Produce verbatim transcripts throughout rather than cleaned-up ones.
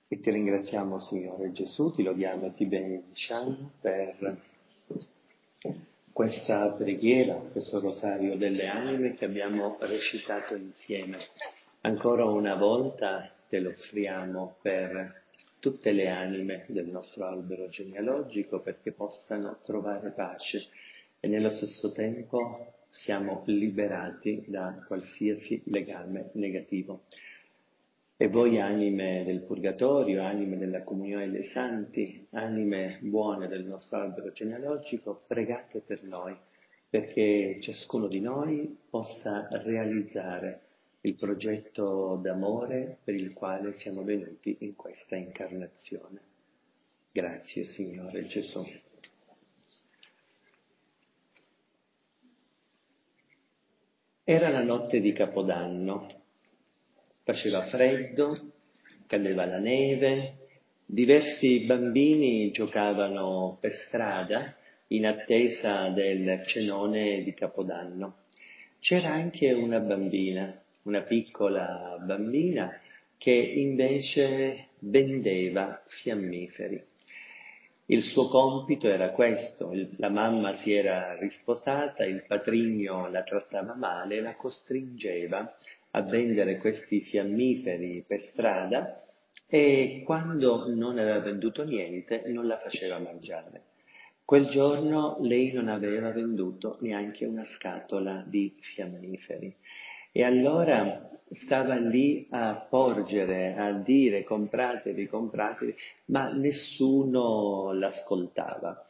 E ti ringraziamo, Signore Gesù, ti lodiamo e ti benediciamo per questa preghiera, questo rosario delle anime che abbiamo recitato insieme. Ancora una volta te lo offriamo per tutte le anime del nostro albero genealogico perché possano trovare pace e nello stesso tempo siamo liberati da qualsiasi legame negativo. E voi anime del Purgatorio, anime della Comunione dei Santi, anime buone del nostro albero genealogico, pregate per noi, perché ciascuno di noi possa realizzare il progetto d'amore per il quale siamo venuti in questa incarnazione. Grazie, Signore Gesù. Era la notte di Capodanno. Faceva freddo, cadeva la neve, diversi bambini giocavano per strada in attesa del cenone di Capodanno. C'era anche una bambina, una piccola bambina, che invece vendeva fiammiferi. Il suo compito era questo, il, la mamma si era risposata, il patrigno la trattava male, la costringeva a vendere questi fiammiferi per strada e quando non aveva venduto niente non la faceva mangiare. Quel giorno lei non aveva venduto neanche una scatola di fiammiferi. E allora stava lì a porgere, a dire compratevi, compratevi, ma nessuno l'ascoltava.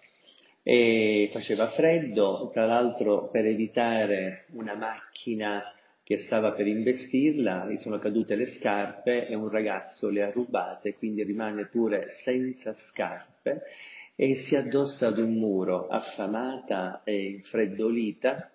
E faceva freddo, tra l'altro per evitare una macchina che stava per investirla, gli sono cadute le scarpe e un ragazzo le ha rubate, quindi rimane pure senza scarpe e si addossa ad un muro, affamata e infreddolita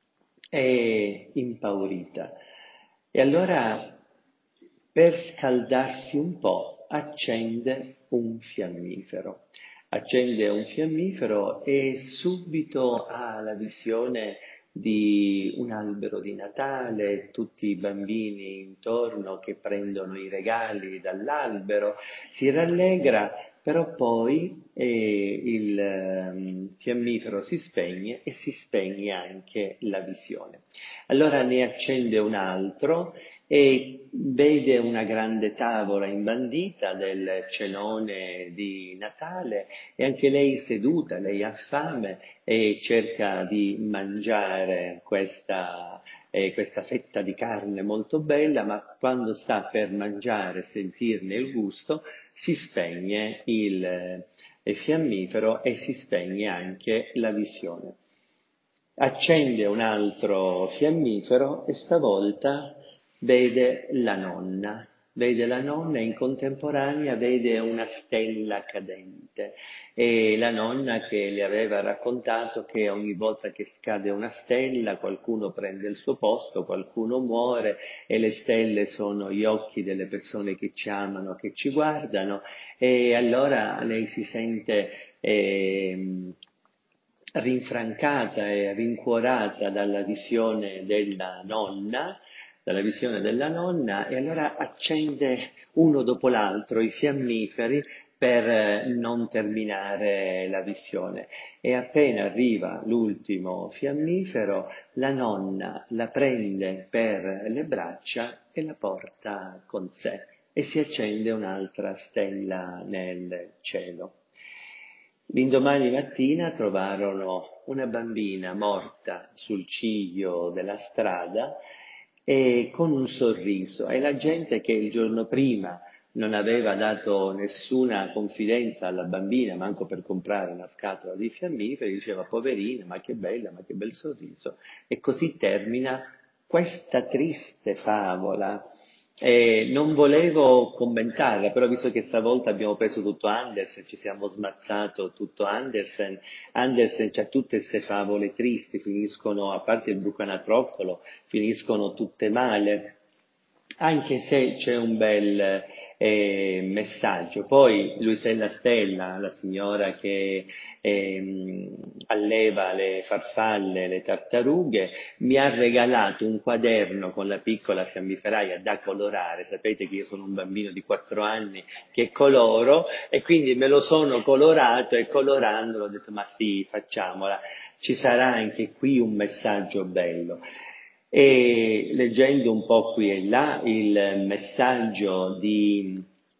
e impaurita. E allora, per scaldarsi un po', accende un fiammifero. Accende un fiammifero e subito ha la visione di un albero di Natale, tutti i bambini intorno che prendono i regali dall'albero, si rallegra, però poi eh, il um, fiammifero si spegne e si spegne anche la visione. Allora ne accende un altro e vede una grande tavola imbandita del cenone di Natale e anche lei seduta, lei ha fame e cerca di mangiare questa, eh, questa fetta di carne molto bella, ma quando sta per mangiare, sentirne il gusto, si spegne il, eh, il fiammifero e si spegne anche la visione. Accende un altro fiammifero e stavolta vede la nonna, vede la nonna e in contemporanea vede una stella cadente e la nonna che le aveva raccontato che ogni volta che scade una stella qualcuno prende il suo posto, qualcuno muore e le stelle sono gli occhi delle persone che ci amano, che ci guardano e allora lei si sente eh, rinfrancata e rincuorata dalla visione della nonna, dalla visione della nonna e allora accende uno dopo l'altro i fiammiferi per non terminare la visione. E appena arriva l'ultimo fiammifero, la nonna la prende per le braccia e la porta con sé e si accende un'altra stella nel cielo. L'indomani mattina trovarono una bambina morta sul ciglio della strada e con un sorriso e la gente che il giorno prima non aveva dato nessuna confidenza alla bambina, manco per comprare una scatola di fiammiferi, diceva poverina, ma che bella, ma che bel sorriso. E così termina questa triste favola. Eh, non volevo commentarla, però visto che stavolta abbiamo preso tutto Andersen, ci siamo smazzato tutto Andersen, Andersen c'ha tutte queste favole tristi, finiscono, a parte il Bucanatroccolo, finiscono tutte male, anche se c'è un bel eh, messaggio. Poi Luisella Stella, la signora che ehm, alleva le farfalle, le tartarughe, mi ha regalato un quaderno con la piccola fiammiferaia da colorare. Sapete che io sono un bambino di quattro anni che coloro, e quindi me lo sono colorato, e colorandolo ho detto ma sì, facciamola, ci sarà anche qui un messaggio bello. E leggendo un po' qui e là il messaggio di,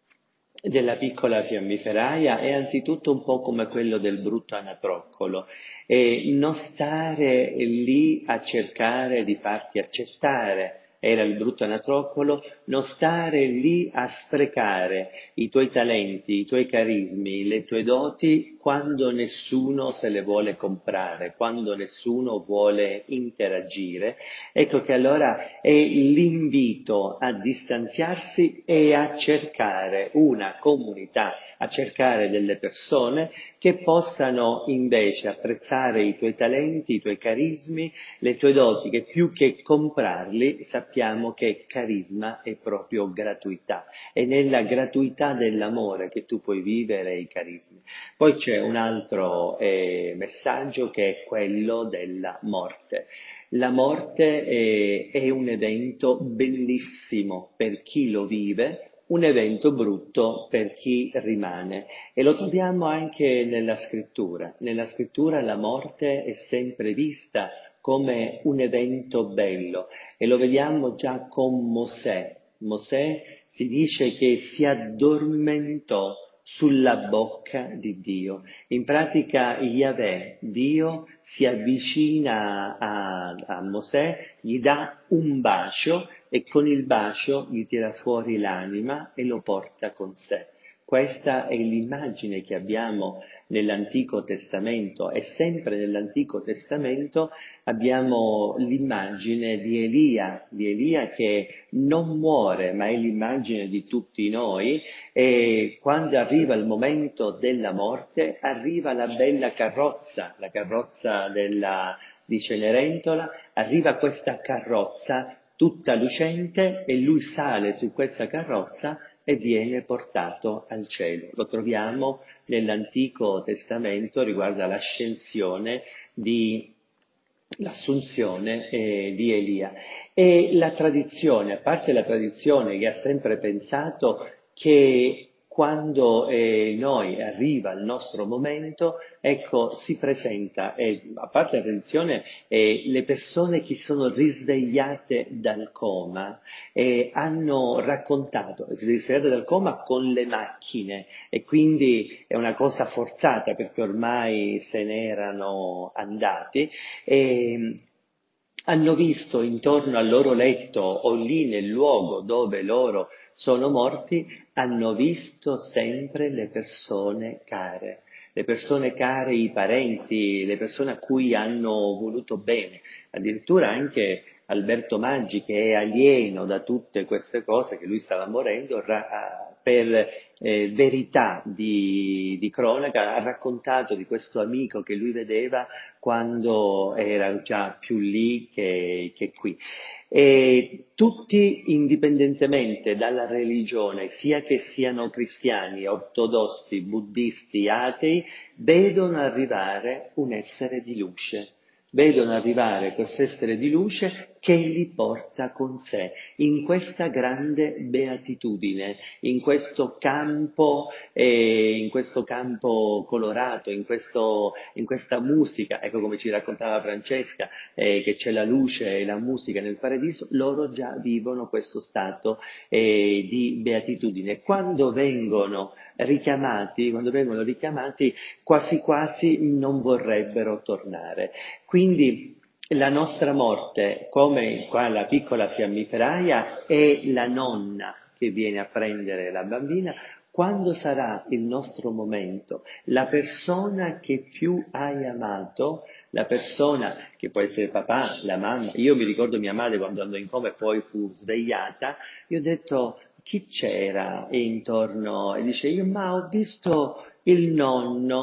della piccola fiammiferaia è anzitutto un po' come quello del brutto anatroccolo, e non stare lì a cercare di farti accettare, era il brutto anatroccolo, non stare lì a sprecare i tuoi talenti, i tuoi carismi, le tue doti quando nessuno se le vuole comprare, quando nessuno vuole interagire. Ecco che allora è l'invito a distanziarsi e a cercare una comunità, a cercare delle persone che possano invece apprezzare i tuoi talenti, i tuoi carismi, le tue doti, che più che comprarli sappiamo che carisma è proprio gratuità. È nella gratuità dell'amore che tu puoi vivere i carismi. Poi c'è un altro eh, messaggio che è quello della morte. La morte è, è un evento bellissimo per chi lo vive, un evento brutto per chi rimane, e lo troviamo anche nella scrittura. Nella scrittura la morte è sempre vista come un evento bello, e lo vediamo già con Mosè. Mosè si dice che si addormentò sulla bocca di Dio. In pratica Yahweh, Dio, si avvicina a, a Mosè, gli dà un bacio e con il bacio gli tira fuori l'anima e lo porta con sé. Questa è l'immagine che abbiamo nell'Antico Testamento, e sempre nell'Antico Testamento abbiamo l'immagine di Elia, di Elia che non muore, ma è l'immagine di tutti noi, e quando arriva il momento della morte arriva la bella carrozza, la carrozza della, di Cenerentola, arriva questa carrozza tutta lucente e lui sale su questa carrozza e viene portato al cielo. Lo troviamo nell'Antico Testamento, riguarda l'ascensione di l'assunzione eh, di Elia. E la tradizione, a parte la tradizione che ha sempre pensato che quando eh, noi arriva il nostro momento, ecco, si presenta, eh, a parte la tradizione, eh, le persone che sono risvegliate dal coma eh, hanno raccontato, si risvegliate dal coma con le macchine, e quindi è una cosa forzata perché ormai se n'erano andati, e hanno visto intorno al loro letto o lì nel luogo dove loro sono morti, hanno visto sempre le persone care, le persone care, i parenti, le persone a cui hanno voluto bene. Addirittura anche Alberto Maggi, che è alieno da tutte queste cose, che lui stava morendo, ra- per eh, verità di, di cronaca, ha raccontato di questo amico che lui vedeva quando era già più lì che, che qui. E tutti, indipendentemente dalla religione, sia che siano cristiani, ortodossi, buddisti, atei, vedono arrivare un essere di luce. Vedono arrivare questo essere di luce che li porta con sé in questa grande beatitudine, in questo campo, eh, in questo campo colorato, in, questo, in questa musica. Ecco, come ci raccontava Francesca, eh, che c'è la luce e la musica nel paradiso, loro già vivono questo stato eh, di beatitudine. Quando vengono richiamati, quando vengono richiamati, quasi quasi non vorrebbero tornare. Quindi la nostra morte, come qua la piccola fiammiferaia, è la nonna che viene a prendere la bambina. Quando sarà il nostro momento, la persona che più hai amato, la persona che può essere papà, la mamma, io mi ricordo mia madre quando andò in coma e poi fu svegliata, io ho detto chi c'era intorno? E dice io ma ho visto il nonno,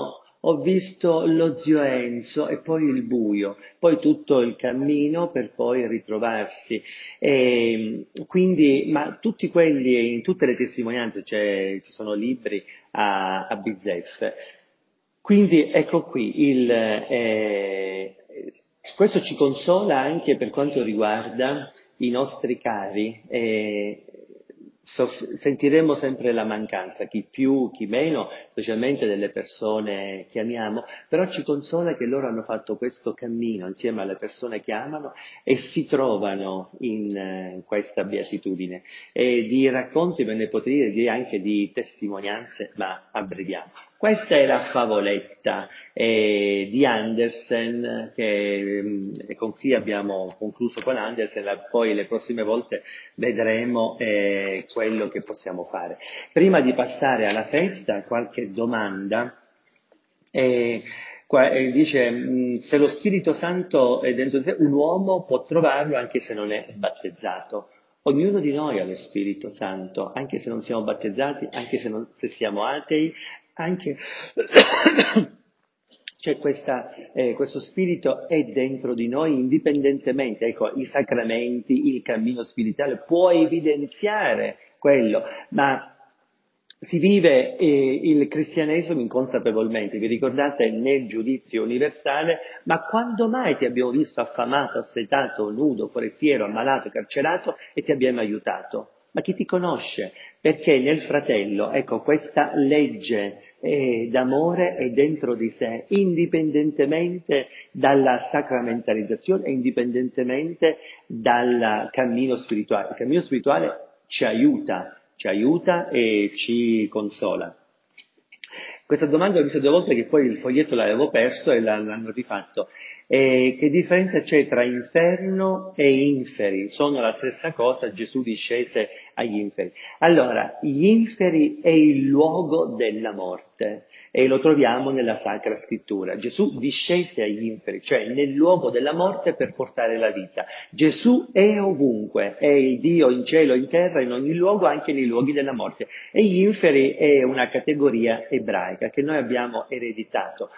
ho visto lo zio Enzo e poi il buio, poi tutto il cammino per poi ritrovarsi. E, quindi, ma tutti quelli, in tutte le testimonianze, cioè, ci sono libri a, a bizzeffe. Quindi ecco qui, il, eh, questo ci consola anche per quanto riguarda i nostri cari. Eh, soff- sentiremo sempre la mancanza, chi più, chi meno, specialmente delle persone che amiamo, però ci consola che loro hanno fatto questo cammino insieme alle persone che amano e si trovano in eh, questa beatitudine. E di racconti ve ne potrei dire anche di testimonianze, ma abbreviamo. Questa è la favoletta eh, di Andersen, che, mm, e con cui abbiamo concluso con Andersen, la- poi le prossime volte vedremo eh, quello che possiamo fare. Prima di passare alla festa, qualche domanda. Eh, qua, eh, dice, mh, se lo Spirito Santo è dentro di te, un uomo può trovarlo anche se non è battezzato. Ognuno di noi ha lo Spirito Santo, anche se non siamo battezzati, anche se, non- se siamo atei, anche c'è questa, eh, questo spirito è dentro di noi indipendentemente, ecco, i sacramenti, il cammino spirituale può evidenziare quello, ma si vive eh, il cristianesimo inconsapevolmente. Vi ricordate nel giudizio universale, ma quando mai ti abbiamo visto affamato, assetato, nudo, forestiero, ammalato, carcerato e ti abbiamo aiutato? Ma chi ti conosce? Perché nel fratello, ecco, questa legge eh, d'amore è dentro di sé, indipendentemente dalla sacramentalizzazione e indipendentemente dal cammino spirituale. Il cammino spirituale ci aiuta, ci aiuta e ci consola. Questa domanda l'ho vista due volte, che poi il foglietto l'avevo perso e l'hanno rifatto. E che differenza c'è tra inferno e inferi? Sono la stessa cosa, Gesù discese agli inferi. Allora, gli inferi è il luogo della morte e lo troviamo nella Sacra Scrittura. Gesù discese agli inferi, cioè nel luogo della morte per portare la vita. Gesù è ovunque, è il Dio in cielo, in terra, in ogni luogo, anche nei luoghi della morte. E gli inferi è una categoria ebraica che noi abbiamo ereditato.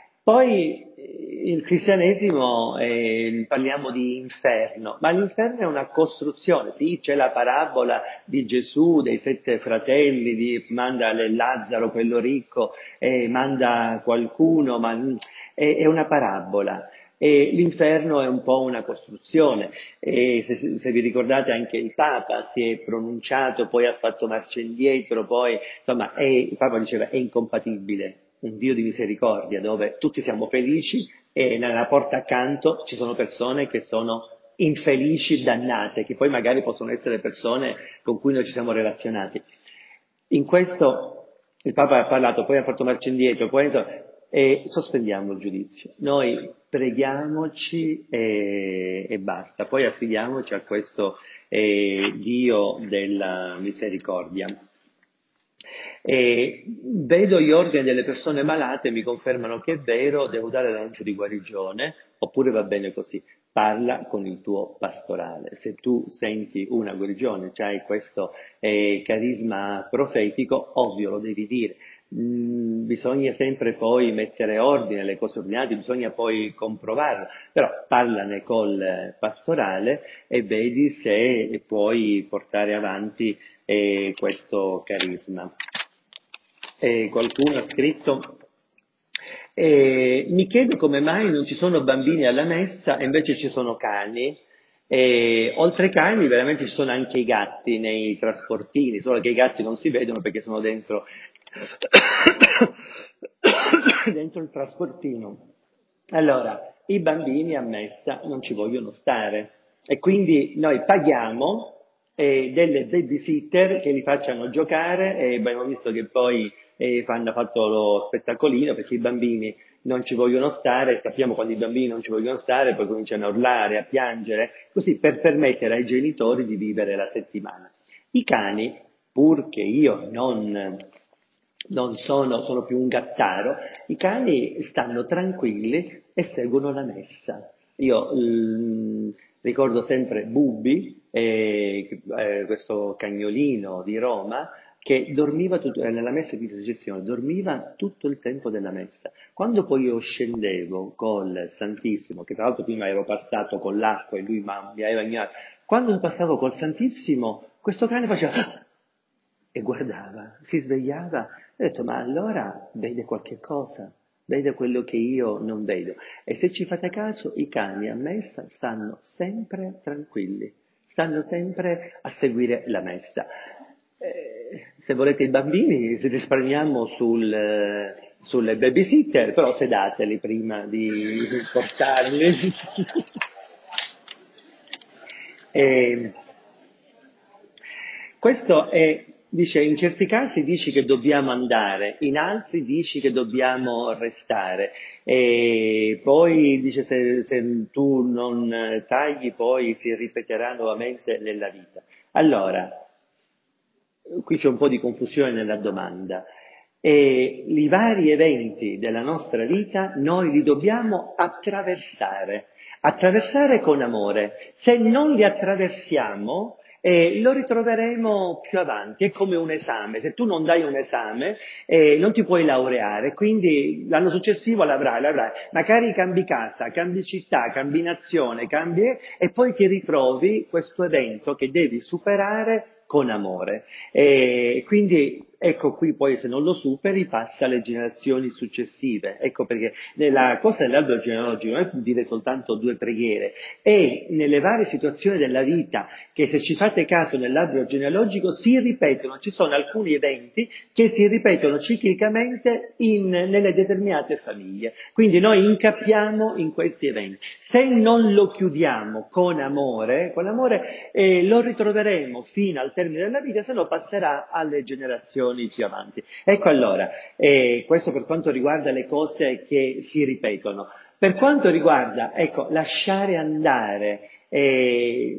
Poi eh, il cristianesimo, eh, parliamo di inferno, ma l'inferno è una costruzione, sì, c'è la parabola di Gesù, dei sette fratelli, di, manda Lazzaro, quello ricco, eh, manda qualcuno, ma è, è una parabola. E l'inferno è un po' una costruzione, e se, se vi ricordate anche il Papa si è pronunciato, poi ha fatto marcia indietro, poi insomma è, il Papa diceva è incompatibile un Dio di misericordia dove tutti siamo felici e nella porta accanto ci sono persone che sono infelici, dannate, che poi magari possono essere persone con cui noi ci siamo relazionati. In questo il Papa ha parlato, poi ha fatto marcia indietro, poi e sospendiamo il giudizio. Noi preghiamoci e, e basta, poi affidiamoci a questo eh, Dio della misericordia. E vedo gli organi delle persone malate, mi confermano che è vero, devo dare l'annuncio di guarigione, oppure va bene così. Parla con il tuo pastorale. Se tu senti una guarigione, c'hai questo eh, carisma profetico, ovvio lo devi dire. Mm, bisogna sempre poi mettere ordine alle cose ordinate, bisogna poi comprovarlo, però parlane col pastorale e vedi se puoi portare avanti eh, questo carisma. E qualcuno ha scritto, eh, mi chiedo come mai non ci sono bambini alla messa e invece ci sono cani. E oltre ai cani veramente ci sono anche i gatti nei trasportini, solo che i gatti non si vedono perché sono dentro, dentro il trasportino. Allora, i bambini a messa non ci vogliono stare e quindi noi paghiamo eh, delle babysitter che li facciano giocare e abbiamo visto che poi eh, hanno fatto lo spettacolino perché i bambini non ci vogliono stare, sappiamo quando i bambini non ci vogliono stare, poi cominciano a urlare, a piangere, così per permettere ai genitori di vivere la settimana. I cani, pur che io non, non sono, sono più un gattaro, i cani stanno tranquilli e seguono la messa. Io mm, ricordo sempre Bubbi, eh, eh, questo cagnolino di Roma, che dormiva tutto, eh, nella messa di risurrezione, dormiva tutto il tempo della messa. Quando poi io scendevo col Santissimo, che tra l'altro prima ero passato con l'acqua e lui ma- mi aveva bagnato, quando passavo col Santissimo, questo cane faceva "Ah!" e guardava, si svegliava, e ho detto, ma allora vede qualche cosa, vede quello che io non vedo. E se ci fate caso, i cani a messa stanno sempre tranquilli, stanno sempre a seguire la messa. Eh, se volete i bambini, se risparmiamo sul, eh, sulle babysitter, però sedateli prima di portarli. E questo è, dice, in certi casi dici che dobbiamo andare, in altri dici che dobbiamo restare, e poi dice se, se tu non tagli poi si ripeterà nuovamente nella vita. Allora, qui c'è un po' di confusione nella domanda. E i vari eventi della nostra vita noi li dobbiamo attraversare, attraversare con amore. Se non li attraversiamo, eh, lo ritroveremo più avanti. È come un esame. Se tu non dai un esame, eh, non ti puoi laureare, quindi l'anno successivo l'avrai, l'avrai. Magari cambi casa, cambi città, cambi nazione, cambi e poi ti ritrovi questo evento che devi superare con amore. E quindi ecco qui poi se non lo superi passa alle generazioni successive. Ecco perché la cosa dell'albero genealogico non è dire soltanto due preghiere, è nelle varie situazioni della vita che se ci fate caso nell'albero genealogico si ripetono, ci sono alcuni eventi che si ripetono ciclicamente in, nelle determinate famiglie. Quindi noi incappiamo in questi eventi. Se non lo chiudiamo con amore, con amore eh, lo ritroveremo fino al termine della vita, se no passerà alle generazioni più avanti. Ecco allora, eh, questo per quanto riguarda le cose che si ripetono. Per quanto riguarda, ecco, lasciare andare, eh,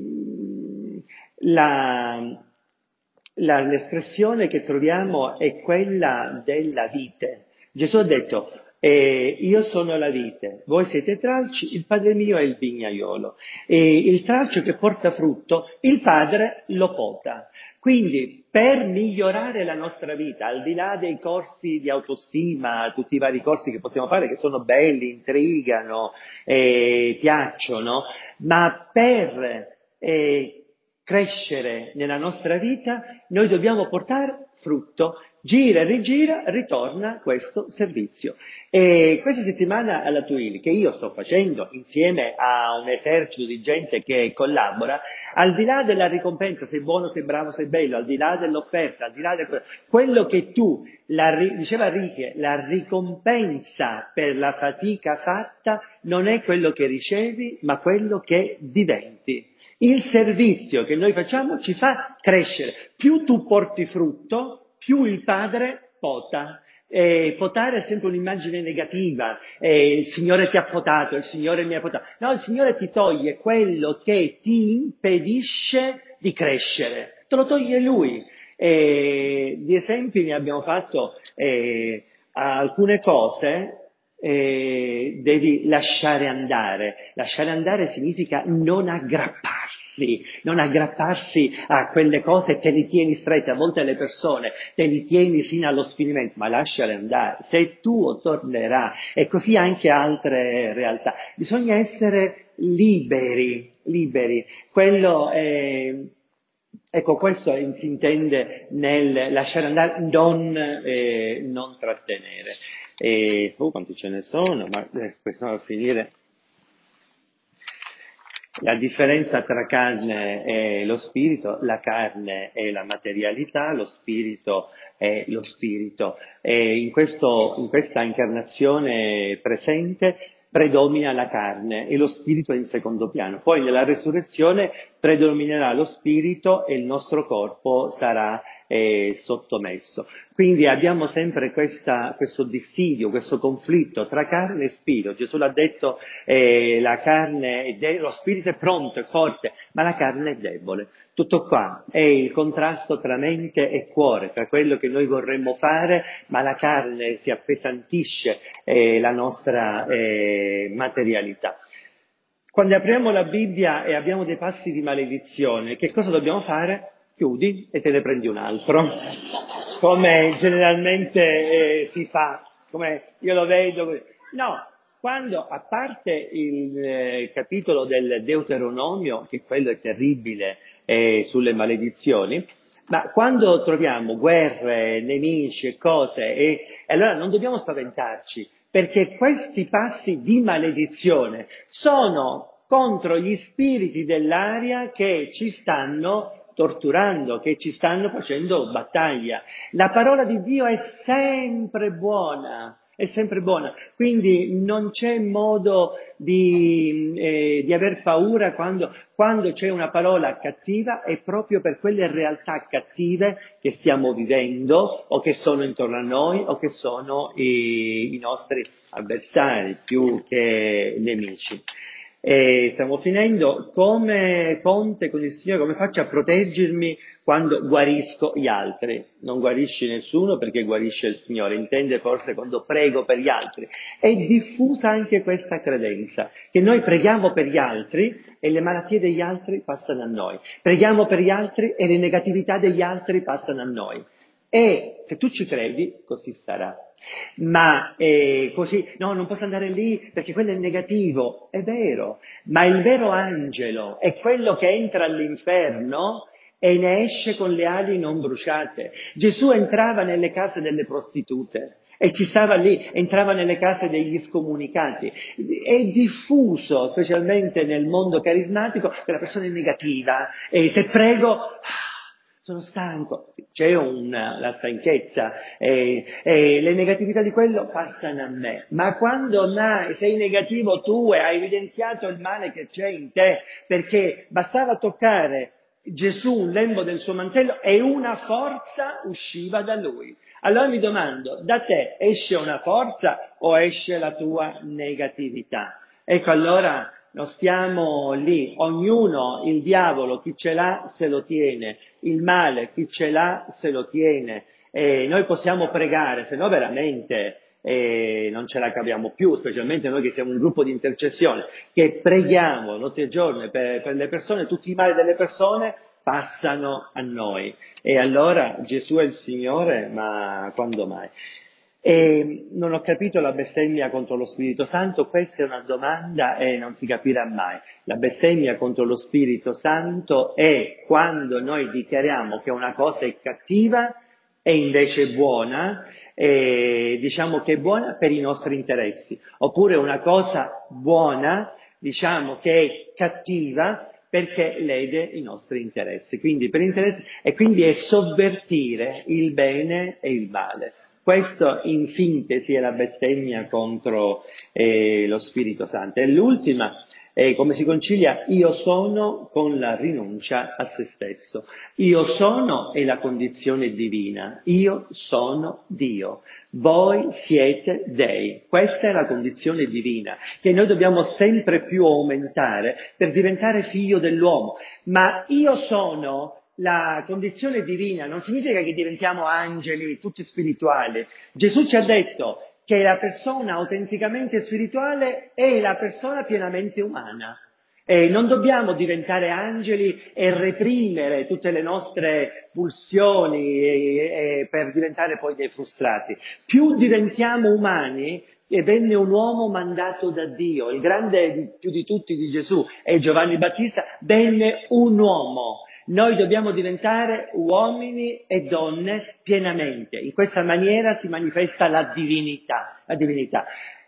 la, la, l'espressione che troviamo è quella della vite. Gesù ha detto, eh, io sono la vite, voi siete tralci, il Padre mio è il vignaiolo. E il tralcio che porta frutto, il Padre lo pota. Quindi, per migliorare la nostra vita, al di là dei corsi di autostima, tutti i vari corsi che possiamo fare, che sono belli, intrigano, eh, piacciono, ma per eh, crescere nella nostra vita, noi dobbiamo portare frutto. Gira e rigira, ritorna questo servizio. E questa settimana alla Twilly, che io sto facendo insieme a un esercito di gente che collabora, al di là della ricompensa, sei buono, sei bravo, sei bello, al di là dell'offerta, al di là di quello che tu, la, diceva Righe, la ricompensa per la fatica fatta non è quello che ricevi, ma quello che diventi. Il servizio che noi facciamo ci fa crescere. Più tu porti frutto, più il Padre pota. Eh, potare è sempre un'immagine negativa, eh, il Signore ti ha potato, il Signore mi ha potato. No, il Signore ti toglie quello che ti impedisce di crescere, te lo toglie Lui. Eh, di esempi ne abbiamo fatto eh, alcune cose. Eh, devi lasciare andare. Lasciare andare significa non aggrapparsi, non aggrapparsi a quelle cose, te li tieni strette, a volte le persone te li tieni sino allo sfinimento, ma lasciale andare, sei tuo, tornerà, e così anche altre realtà. Bisogna essere liberi, liberi. Quello è... Ecco, questo si intende nel lasciare andare, non, eh, non trattenere. E, oh, quanti ce ne sono, ma eh, questo va a finire. La differenza tra carne e lo spirito, la carne è la materialità, lo spirito è lo spirito. E in, questo, in questa incarnazione presente predomina la carne e lo spirito è in secondo piano. Poi nella resurrezione predominerà lo spirito e il nostro corpo sarà eh, sottomesso. Quindi abbiamo sempre questa, questo dissidio, questo conflitto tra carne e spirito. Gesù l'ha detto, eh, la carne è de- lo spirito è pronto, è forte, ma la carne è debole. Tutto qua è il contrasto tra mente e cuore, tra quello che noi vorremmo fare, ma la carne si appesantisce eh, la nostra eh, materialità. Quando apriamo la Bibbia e abbiamo dei passi di maledizione, che cosa dobbiamo fare? Chiudi e te ne prendi un altro. come generalmente eh, si fa, come io lo vedo. No, quando, a parte il eh, capitolo del Deuteronomio, che quello è terribile, eh, sulle maledizioni, ma quando troviamo guerre, nemici e cose, e, e allora non dobbiamo spaventarci, perché questi passi di maledizione sono contro gli spiriti dell'aria che ci stanno torturando, che ci stanno facendo battaglia. La parola di Dio è sempre buona, è sempre buona, quindi non c'è modo di, eh, di aver paura quando, quando c'è una parola cattiva, è proprio per quelle realtà cattive che stiamo vivendo o che sono intorno a noi o che sono i, i nostri avversari più che nemici. E stiamo finendo. Come ponte con il Signore, come faccio a proteggermi quando guarisco gli altri? Non guarisci nessuno perché guarisce il Signore, intende forse quando prego per gli altri. È diffusa anche questa credenza, che noi preghiamo per gli altri e le malattie degli altri passano a noi, preghiamo per gli altri e le negatività degli altri passano a noi. E se tu ci credi, così sarà. Ma eh, così, no, non posso andare lì perché quello è negativo, è vero, ma il vero angelo è quello che entra all'inferno e ne esce con le ali non bruciate. Gesù entrava nelle case delle prostitute e ci stava lì, entrava nelle case degli scomunicati. È diffuso, specialmente nel mondo carismatico, che la persona è negativa e se prego... sono stanco, c'è una, la stanchezza e, e le negatività di quello passano a me. Ma quando mai sei negativo tu e hai evidenziato il male che c'è in te, perché bastava toccare Gesù un lembo del suo mantello e una forza usciva da lui. Allora mi domando, da te esce una forza o esce la tua negatività? Ecco, allora non stiamo lì, ognuno, il diavolo, chi ce l'ha se lo tiene, il male, chi ce l'ha se lo tiene, e noi possiamo pregare, se no veramente eh, non ce la caviamo più, specialmente noi che siamo un gruppo di intercessione, che preghiamo notte e giorno per, per le persone, tutti i mali delle persone passano a noi. E allora Gesù è il Signore, ma quando mai? E non ho capito la bestemmia contro lo Spirito Santo, questa è una domanda e non si capirà mai. La bestemmia contro lo Spirito Santo è quando noi dichiariamo che una cosa è cattiva e invece è buona, e diciamo che è buona per i nostri interessi, oppure una cosa buona, diciamo che è cattiva perché lede i nostri interessi, quindi per interessi, e quindi è sovvertire il bene e il male. Questo in sintesi è la bestemmia contro eh, lo Spirito Santo. E l'ultima è come si concilia io sono con la rinuncia a se stesso. Io sono è la condizione divina, io sono Dio, voi siete dei. Questa è la condizione divina che noi dobbiamo sempre più aumentare per diventare figlio dell'uomo. Ma io sono... la condizione divina non significa che diventiamo angeli tutti spirituali. Gesù ci ha detto che la persona autenticamente spirituale è la persona pienamente umana. E non dobbiamo diventare angeli e reprimere tutte le nostre pulsioni e, e per diventare poi dei frustrati. Più diventiamo umani, e venne un uomo mandato da Dio, il grande di, più di tutti di Gesù è Giovanni Battista, venne un uomo. Noi dobbiamo diventare uomini e donne pienamente. In questa maniera si manifesta la divinità. La divinità.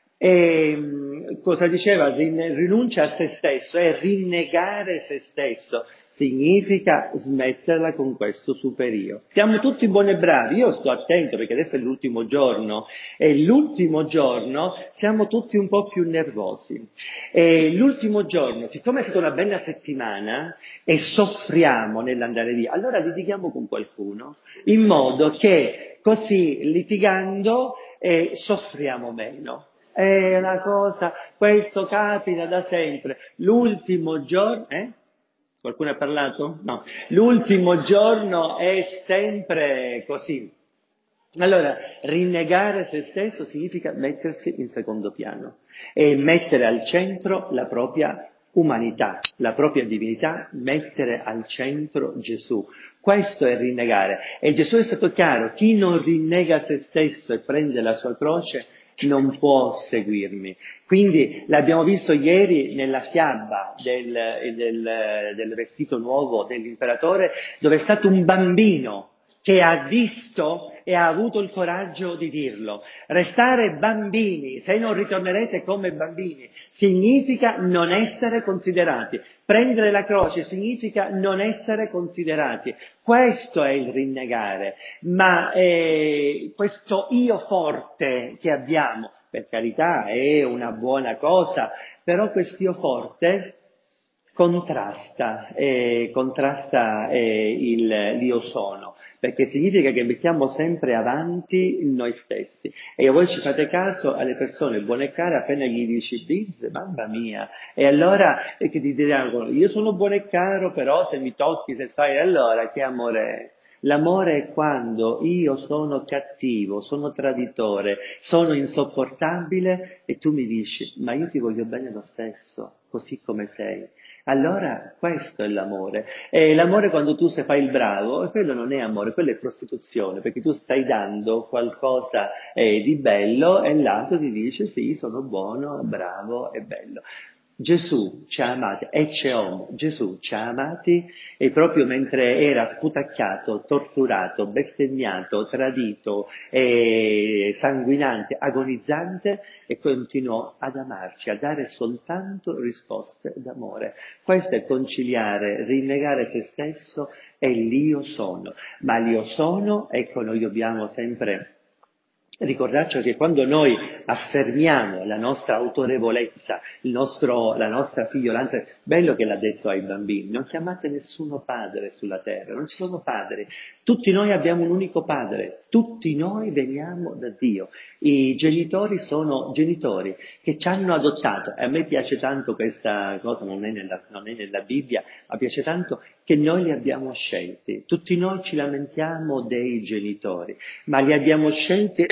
E, cosa diceva? Rinuncia a se stesso, è rinnegare se stesso. Significa smetterla con questo superio. Siamo tutti buoni e bravi, io sto attento perché adesso è l'ultimo giorno e l'ultimo giorno siamo tutti un po' più nervosi. E l'ultimo giorno, siccome è stata una bella settimana e soffriamo nell'andare via, allora litighiamo con qualcuno in modo che così litigando eh, soffriamo meno. È una cosa, questo capita da sempre. L'ultimo giorno... Eh? Qualcuno ha parlato? No. L'ultimo giorno è sempre così. Allora, rinnegare se stesso significa mettersi in secondo piano e mettere al centro la propria umanità, la propria divinità, mettere al centro Gesù. Questo è rinnegare. E Gesù è stato chiaro, chi non rinnega se stesso e prende la sua croce non può seguirmi. Quindi l'abbiamo visto ieri nella fiaba del, del, del vestito nuovo dell'imperatore, dove è stato un bambino che ha visto e ha avuto il coraggio di dirlo. Restare bambini, se non ritornerete come bambini, significa non essere considerati. Prendere la croce significa non essere considerati. Questo è il rinnegare. Ma eh, questo io forte che abbiamo, per carità, è una buona cosa, però quest'io forte contrasta, eh, contrasta eh, il, l'io sono, perché significa che mettiamo sempre avanti noi stessi. E voi ci fate caso alle persone buone e care, appena gli dici biz, mamma mia, e allora eh, che ti diranno, io sono buono e caro, però se mi tocchi, se fai, allora che amore è? L'amore è quando io sono cattivo, sono traditore, sono insopportabile e tu mi dici, ma io ti voglio bene lo stesso, così come sei. Allora questo è l'amore. E l'amore quando tu se fai il bravo, e quello non è amore, quello è prostituzione, perché tu stai dando qualcosa eh, di bello e l'altro ti dice sì, sono buono, bravo e bello. Gesù ci ha amati, ecce homo, Gesù ci ha amati e proprio mentre era sputacchiato, torturato, bestemmiato, tradito, e sanguinante, agonizzante, e continuò ad amarci, a dare soltanto risposte d'amore. Questo è conciliare, rinnegare se stesso e l'io sono. Ma l'io sono, ecco, noi dobbiamo sempre ricordarci che quando noi affermiamo la nostra autorevolezza, il nostro, la nostra figliolanza, bello che l'ha detto ai bambini, non chiamate nessuno padre sulla terra, non ci sono padri, tutti noi abbiamo un unico padre, tutti noi veniamo da Dio, i genitori sono genitori che ci hanno adottato, e a me piace tanto questa cosa, non è nella, non è nella Bibbia, ma piace tanto che noi li abbiamo scelti, tutti noi ci lamentiamo dei genitori, ma li abbiamo scelti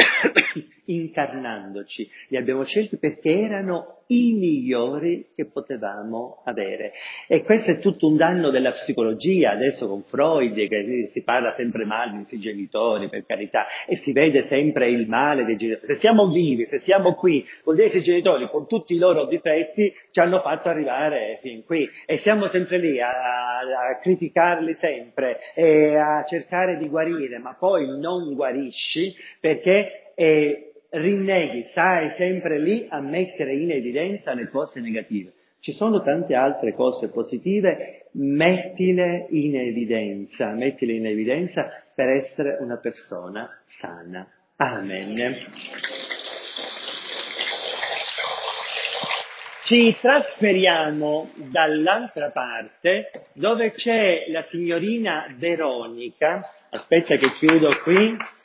incarnandoci, li abbiamo scelti perché erano i migliori che potevamo avere. E questo è tutto un danno della psicologia, adesso con Freud, che si parla sempre male di questi genitori, per carità, e si vede sempre il male dei genitori. Se siamo vivi, se siamo qui, vuol dire che i genitori, con tutti i loro difetti, ci hanno fatto arrivare fin qui, e siamo sempre lì a, a criticarli sempre, e a cercare di guarire, ma poi non guarisci, perché eh, rinneghi, stai sempre lì a mettere in evidenza le cose negative. Ci sono tante altre cose positive, mettile in evidenza, mettile in evidenza per essere una persona sana. Amen. Ci trasferiamo dall'altra parte dove c'è la signorina Veronica, aspetta che chiudo qui,